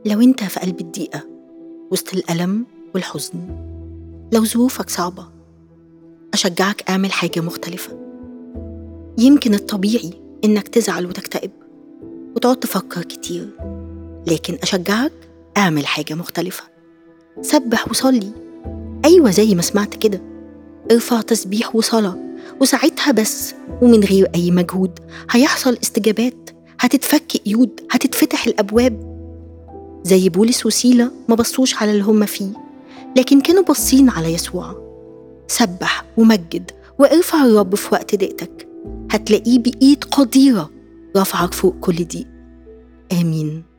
لو أنت في قلب الضيقة وسط الألم والحزن، لو ظروفك صعبة، أشجعك أعمل حاجة مختلفة. يمكن الطبيعي إنك تزعل وتكتئب وتقعد تفكر كتير، لكن أشجعك أعمل حاجة مختلفة. سبح وصلي، أيوة زي ما سمعت كده، ارفع تسبيح وصلاة، وساعتها بس ومن غير أي مجهود هيحصل استجابات، هتتفك قيود، هتتفتح الأبواب. زي بولس وسيلة ما بصوش على اللي هم فيه، لكن كانوا باصين على يسوع. سبح ومجد وارفع الرب في وقت ضيقتك، هتلاقيه بإيد قديرة رفعك فوق كل ضيق. آمين.